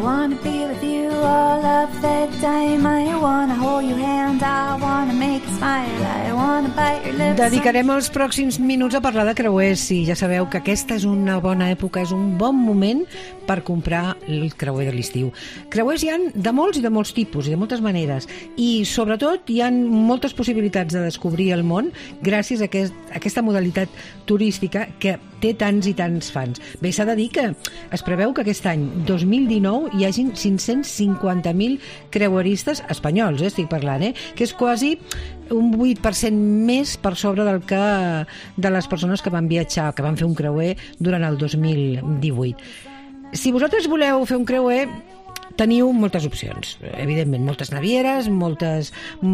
wanna be with you all of the time. I wanna hold your hand, I wanna make you smile, I wanna bite your lips. Dedicarem els pròxims minuts a parlar de creuers i ja sabeu que aquesta és una bona època, és un bon moment per comprar el creuer de l'estiu. Creuers hi ha de molts i de molts tipus i de moltes maneres i sobretot hi ha moltes possibilitats de descobrir el món gràcies a aquesta modalitat turística que té tants i tants fans. Bé, s'ha de dir que es preveu que aquest any 2019 hi hagin 550.000 creueristes espanyols, estic parlant, que és quasi un 8% més per sobre del que de les persones que van viatjar, que van fer un creuer durant el 2018. Si vosaltres voleu fer un creuer, teniu moltes opcions, evidentment, moltes navieres, moltes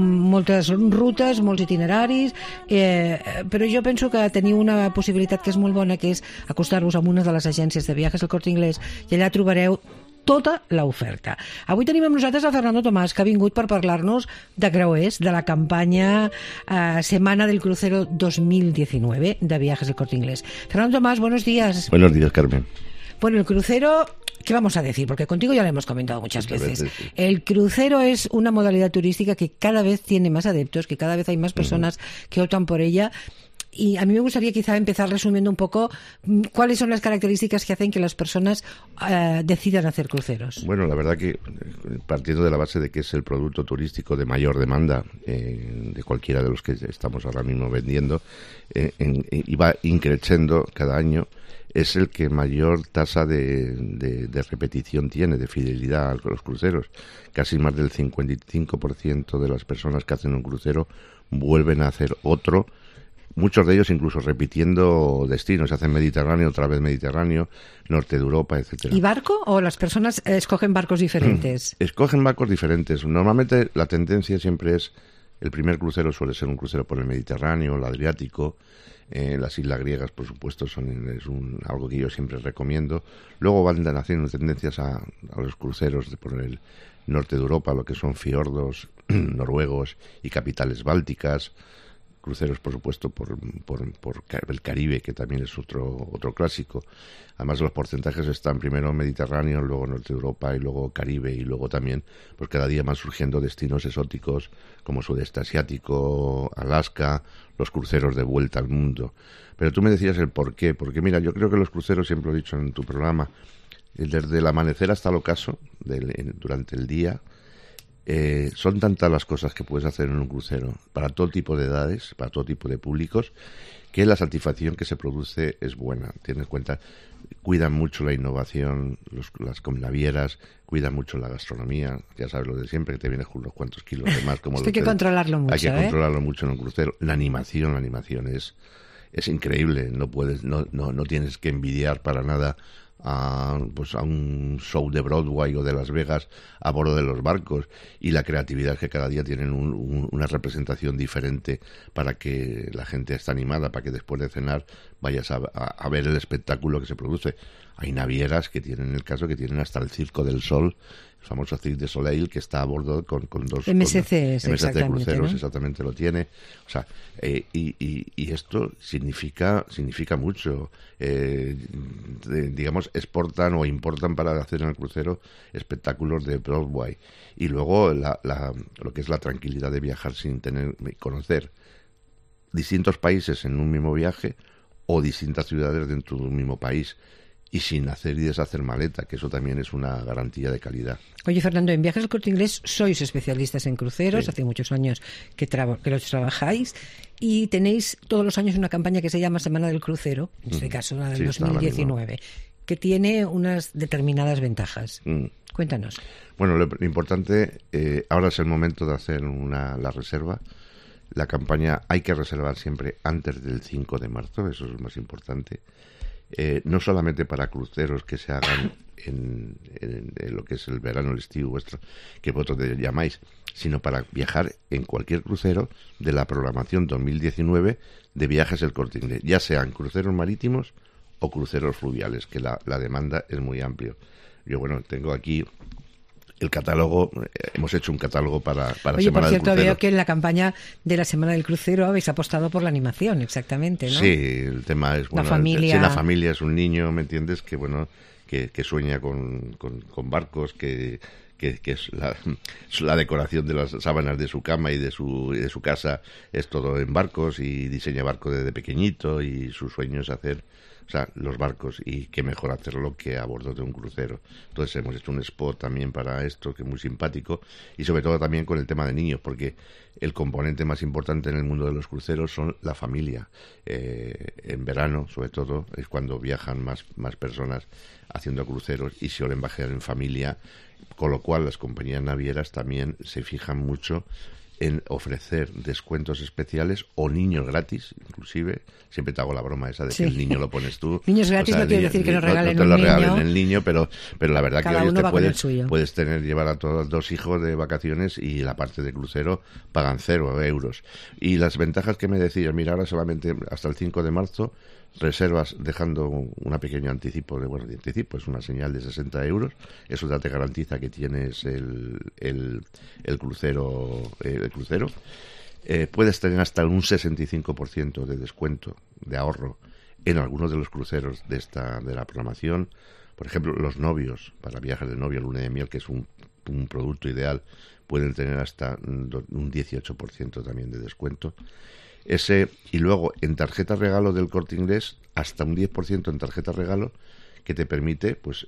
rutes, molts itineraris, però jo penso que teniu una possibilitat que és molt bona, que és acostar-vos a una de les agències de viatges del Corte Inglés i allà trobareu tota l'oferta. Avui tenim amb nosaltres a Fernando Tomás, que ha vingut per parlar-nos de creuers, de la campanya Semana del Crucero 2019 de Viajes del Corte Inglés. Fernando Tomás, buenos días. Buenos días, Carmen. Bueno, el crucero, ¿qué vamos a decir? Porque contigo ya lo hemos comentado muchas veces. Sí. El crucero es una modalidad turística que cada vez tiene más adeptos, que cada vez hay más personas que optan por ella. Y a mí me gustaría quizá empezar resumiendo un poco cuáles son las características que hacen que las personas decidan hacer cruceros. Bueno, la verdad que partiendo de la base de que es el producto turístico de mayor demanda de cualquiera de los que estamos ahora mismo vendiendo, y va increciendo cada año, es el que mayor tasa de repetición tiene, de fidelidad a los cruceros. Casi más del 55% de las personas que hacen un crucero vuelven a hacer otro, muchos de ellos incluso repitiendo destinos, hacen Mediterráneo, otra vez Mediterráneo, norte de Europa, etcétera. ¿Y barco o las personas escogen barcos diferentes? Escogen barcos diferentes. Normalmente la tendencia siempre es, el primer crucero suele ser un crucero por el Mediterráneo, el Adriático. Las islas griegas, por supuesto, algo que yo siempre recomiendo. Luego van haciendo tendencias a los cruceros por el norte de Europa, lo que son fiordos noruegos y capitales bálticas. Cruceros, por supuesto, por el Caribe, que también es otro clásico. Además, los porcentajes están primero Mediterráneo, luego Norte de Europa y luego Caribe, y luego también, pues cada día van surgiendo destinos exóticos como Sudeste Asiático, Alaska, los cruceros de vuelta al mundo. Pero tú me decías el por qué. Porque mira, yo creo que los cruceros, siempre lo he dicho en tu programa, desde el amanecer hasta el ocaso, durante el día, son tantas las cosas que puedes hacer en un crucero para todo tipo de edades, para todo tipo de públicos, que la satisfacción que se produce es buena. Tienes en cuenta, cuidan mucho la innovación, las navieras, cuidan mucho la gastronomía, ya sabes lo de siempre, que te vienes con unos cuantos kilos de más. Como Esto hay que controlarlo mucho. Hay que controlarlo mucho en un crucero. La animación es increíble, no tienes que envidiar para nada a un show de Broadway o de Las Vegas a bordo de los barcos, y la creatividad que cada día tienen una representación diferente para que la gente esté animada, para que después de cenar vayas a ver el espectáculo que se produce. Hay navieras que tienen hasta el Circo del Sol, el famoso Cirque du Soleil, que está a bordo con dos MSC cruceros, ¿no? Exactamente lo tiene. O sea, y esto significa mucho. Digamos, exportan o importan para hacer en el crucero espectáculos de Broadway. Y luego lo que es la tranquilidad de viajar sin conocer distintos países en un mismo viaje o distintas ciudades dentro de un mismo país, y sin hacer y deshacer maleta, que eso también es una garantía de calidad. Oye, Fernando, en Viajes del Corte Inglés sois especialistas en cruceros, sí. Hace muchos años que los trabajáis, y tenéis todos los años una campaña que se llama Semana del Crucero, en este caso la del 2019, que tiene unas determinadas ventajas. Cuéntanos. Bueno, lo importante, ahora es el momento de hacer la reserva. La campaña hay que reservar siempre antes del 5 de marzo, eso es lo más importante. No solamente para cruceros que se hagan en lo que es el verano, el estío vuestro, que vosotros llamáis, sino para viajar en cualquier crucero de la programación 2019 de Viajes del Corte Inglés, ya sean cruceros marítimos o cruceros fluviales, que la demanda es muy amplio. Yo, tengo aquí el catálogo, hemos hecho un catálogo para Oye, Semana por cierto, del Crucero. veo que en la campaña de la Semana del Crucero habéis apostado por la animación, exactamente, ¿no? Sí, el tema es, la familia... Si la familia es un niño, ¿me entiendes? Que que sueña con barcos, que es la decoración de las sábanas de su cama y de su casa, es todo en barcos, y diseña barcos desde pequeñito, y su sueño es hacer, o sea, los barcos, y qué mejor hacerlo que a bordo de un crucero. Entonces hemos hecho un spot también para esto, que es muy simpático, y sobre todo también con el tema de niños, porque el componente más importante en el mundo de los cruceros son la familia. En verano, sobre todo, es cuando viajan más personas haciendo cruceros y suelen viajar en familia, con lo cual las compañías navieras también se fijan mucho en ofrecer descuentos especiales o niños gratis, inclusive. Siempre te hago la broma esa de que el niño lo pones tú. Niños gratis, o sea, no quiere decir que nos regalen no te un lo niño. regalen el niño, pero la verdad Cada que hoy uno te puedes llevar a todos 2 hijos de vacaciones, y la parte de crucero pagan 0 euros. Y las ventajas que me decías, mira, ahora solamente hasta el 5 de marzo reservas dejando una pequeño anticipo, de anticipo, es una señal de 60 euros, eso ya te garantiza que tienes el crucero. Puedes tener hasta un 65% de descuento, de ahorro, en algunos de los cruceros de la programación. Por ejemplo, los novios, para viajes de novio, luna de miel, que es un producto ideal, pueden tener hasta un 18% también de descuento. Y luego en tarjeta regalo del Corte Inglés, hasta un 10% en tarjeta regalo, que te permite, pues,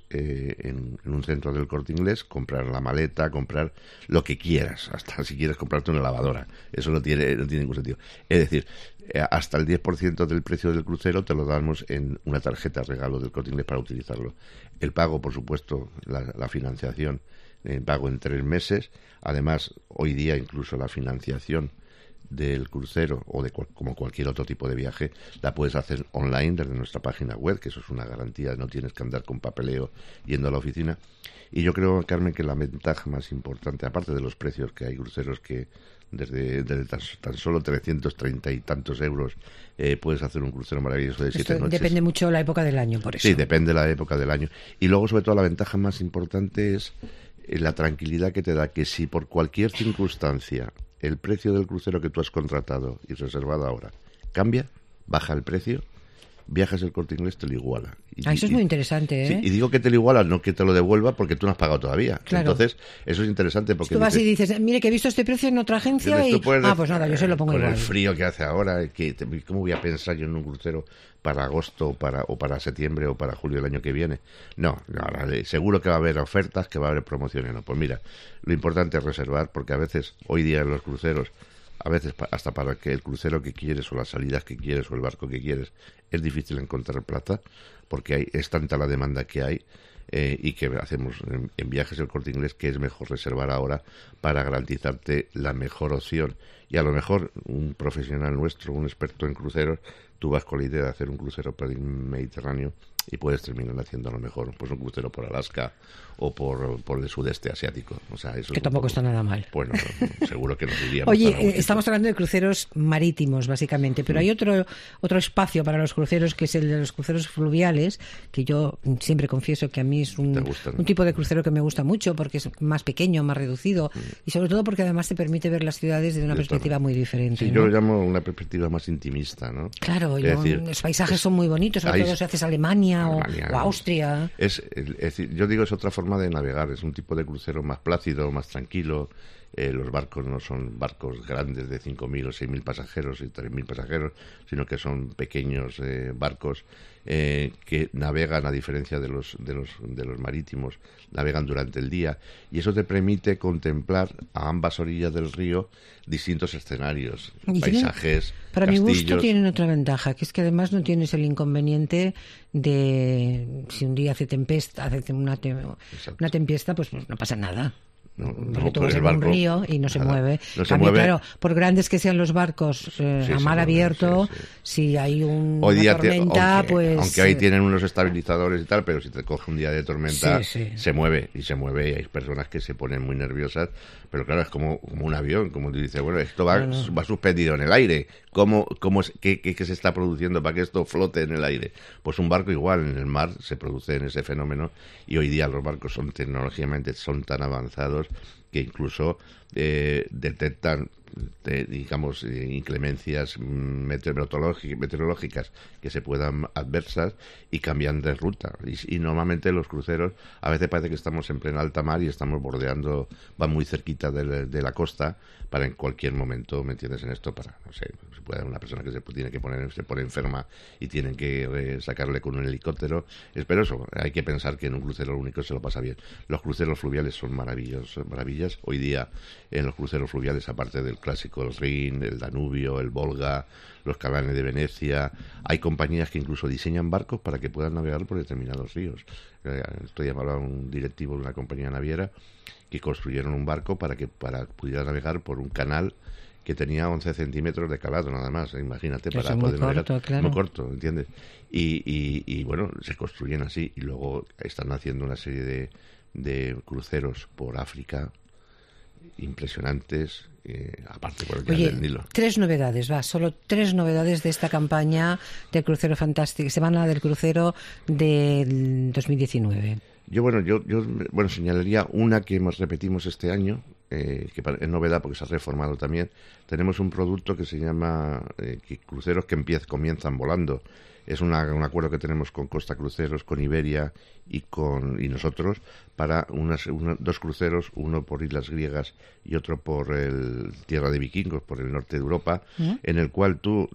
en un centro del Corte Inglés, comprar la maleta, comprar lo que quieras, hasta si quieres comprarte una lavadora. Eso no tiene ningún sentido. Es decir, hasta el 10% del precio del crucero te lo damos en una tarjeta regalo del Corte Inglés para utilizarlo. El pago, por supuesto, la financiación, pago en 3 meses. Además, hoy día incluso la financiación del crucero o como cualquier otro tipo de viaje la puedes hacer online desde nuestra página web, que eso es una garantía, no tienes que andar con papeleo yendo a la oficina. Y yo creo, Carmen, que la ventaja más importante, aparte de los precios, que hay cruceros que desde tan solo 330 y tantos euros puedes hacer un crucero maravilloso de 7 noches. Depende mucho de la época del año, por eso. Sí, depende de la época del año. Y luego, sobre todo, la ventaja más importante es la tranquilidad que te da, que si por cualquier circunstancia el precio del crucero que tú has contratado y reservado ahora cambia, baja el precio, Viajes el Corte Inglés te lo iguala. Eso es muy interesante, ¿eh? Sí, y digo que te lo iguala, no que te lo devuelva, porque tú no has pagado todavía. Claro. Entonces, eso es interesante porque... Tú vas y dices, mire, que he visto este precio en otra agencia y... pues nada, yo se lo pongo con igual. Con el frío que hace ahora, ¿cómo voy a pensar yo en un crucero para agosto o para septiembre o para julio del año que viene? No, ahora seguro que va a haber ofertas, que va a haber promociones. No, pues mira, lo importante es reservar, porque a veces, hoy día en los cruceros, a veces hasta para que el crucero que quieres o las salidas que quieres o el barco que quieres es difícil encontrar plaza, porque es tanta la demanda que hay, y que hacemos en Viajes el Corte Inglés, que es mejor reservar ahora para garantizarte la mejor opción. Y a lo mejor un profesional nuestro, un experto en cruceros, tú vas con la idea de hacer un crucero por el Mediterráneo y puedes terminar haciendo a lo mejor pues un crucero por Alaska o por el sudeste asiático. O sea, eso que tampoco está nada mal. Bueno, seguro que nos iríamos. Oye, estamos hablando de cruceros marítimos, básicamente, pero hay otro espacio para los cruceros, que es el de los cruceros fluviales, que yo siempre confieso que a mí es un tipo de crucero que me gusta mucho, porque es más pequeño, más reducido, y sobre todo porque además te permite ver las ciudades desde una perspectiva muy diferente. Sí, ¿no? Yo lo llamo una perspectiva más intimista, ¿no? Claro, los paisajes son muy bonitos, sobre todo si haces Alemania o Austria. Es decir, yo digo, es otra forma de navegar, es un tipo de crucero más plácido, más tranquilo. Los barcos no son barcos grandes de 5.000 o 6.000 pasajeros y 3.000 pasajeros, sino que son pequeños barcos que navegan, a diferencia de los marítimos, navegan durante el día, y eso te permite contemplar a ambas orillas del río distintos escenarios, paisajes, para castillos. mi gusto tienen otra ventaja, que es que además no tienes el inconveniente de si un día hace una tempesta, pues no pasa nada. Porque tú vas en un río y no se mueve. Claro, por grandes que sean los barcos a mar abierto, si hay una tormenta, aunque ahí tienen unos estabilizadores y tal, pero si te coge un día de tormenta, se mueve, y hay personas que se ponen muy nerviosas, pero claro, es como un avión, como tú dices, bueno, esto va suspendido en el aire. ¿Qué se está produciendo para que esto flote en el aire? Pues un barco igual, en el mar se produce en ese fenómeno, y hoy día los barcos tecnológicamente son tan avanzados que incluso detectan digamos inclemencias meteorológicas que se puedan adversas y cambian de ruta y normalmente los cruceros a veces parece que estamos en plena alta mar y estamos bordeando, van muy cerquita de la costa para en cualquier momento, ¿me entiendes? En esto para, no sé, se puede una persona que se pone enferma y tienen que sacarle con un helicóptero, pero eso, hay que pensar que en un crucero lo único se lo pasa bien. Los cruceros fluviales son maravillas. Hoy día en los cruceros fluviales, aparte del clásico, el Rin, el Danubio, el Volga, los canales de Venecia, hay compañías que incluso diseñan barcos para que puedan navegar por determinados ríos. Estoy hablando a un directivo de una compañía naviera que construyeron un barco para pudiera navegar por un canal que tenía 11 centímetros de calado nada más, imagínate, eso para poder navegar. Claro. Muy corto, ¿entiendes? Y bueno, se construyen así y luego están haciendo una serie de cruceros por África impresionantes, aparte por el canal del Nilo. 3 novedades, solo 3 novedades de esta campaña del crucero fantástico, semana del crucero del 2019. Yo señalaría una que repetimos este año, que es novedad porque se ha reformado también. Tenemos un producto que se llama cruceros que comienzan volando. Es un acuerdo que tenemos con Costa Cruceros, con Iberia y nosotros para 2 cruceros, uno por islas griegas y otro por tierra de vikingos, por el norte de Europa, en el cual tú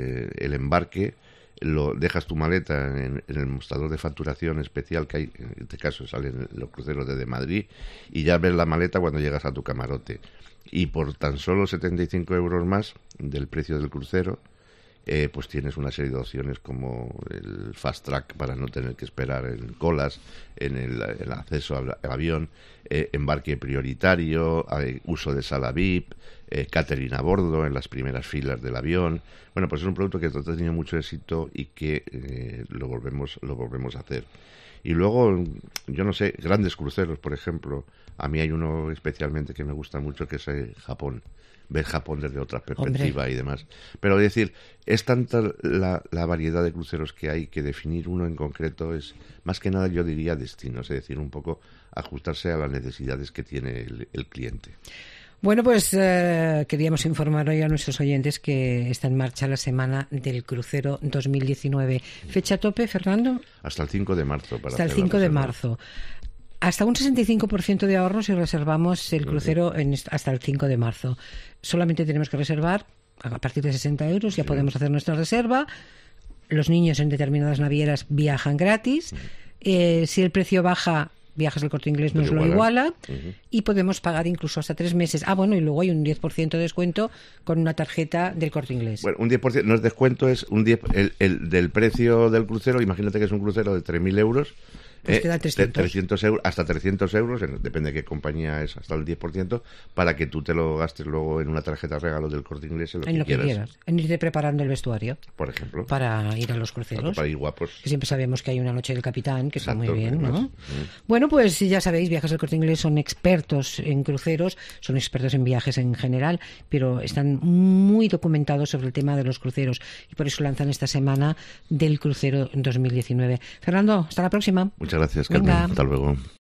el embarque dejas tu maleta en el mostrador de facturación especial que hay, en este caso salen los cruceros desde Madrid, y ya ves la maleta cuando llegas a tu camarote. Y por tan solo 75 euros más del precio del crucero, pues tienes una serie de opciones como el fast track para no tener que esperar en colas, en el acceso al avión, embarque prioritario, uso de sala VIP, catering a bordo en las primeras filas del avión. Bueno, pues es un producto que ha tenido mucho éxito y que lo volvemos a hacer. Y luego, yo no sé, grandes cruceros, por ejemplo. A mí hay uno especialmente que me gusta mucho, que es Japón. Ver Japón desde otra perspectiva. Hombre. Y demás. Pero es decir, es tanta la variedad de cruceros que hay que definir uno en concreto es, más que nada yo diría destinos, es decir, un poco ajustarse a las necesidades que tiene el cliente. Bueno, pues queríamos informar hoy a nuestros oyentes que está en marcha la Semana del Crucero 2019. ¿Fecha tope, Fernando? Hasta el 5 de marzo. Hasta el 5 de marzo. Hasta un 65% de ahorro si reservamos el crucero hasta el 5 de marzo. Solamente tenemos que reservar a partir de 60 euros, ya podemos hacer nuestra reserva. Los niños en determinadas navieras viajan gratis. Si el precio baja, Viajes del Corte Inglés nos lo iguala y podemos pagar incluso hasta 3 meses. Y luego hay un 10% de descuento con una tarjeta del Corte Inglés. Bueno, un 10% no es descuento, es un 10% el del precio del crucero. Imagínate que es un crucero de 3.000 euros. Pues te da 300 euros, hasta 300 euros, depende de qué compañía es, hasta el 10%, para que tú te lo gastes luego en una tarjeta regalo del Corte Inglés, en lo que quieras. En irte preparando el vestuario. Por ejemplo. Para ir a los cruceros. Para ir guapos. Que siempre sabemos que hay una noche del capitán, que está muy bien, ¿no? Bueno, pues ya sabéis, Viajes del Corte Inglés son expertos en cruceros, son expertos en viajes en general, pero están muy documentados sobre el tema de los cruceros y por eso lanzan esta semana del crucero 2019. Fernando, hasta la próxima. Muchas gracias, Carmen. Hasta luego.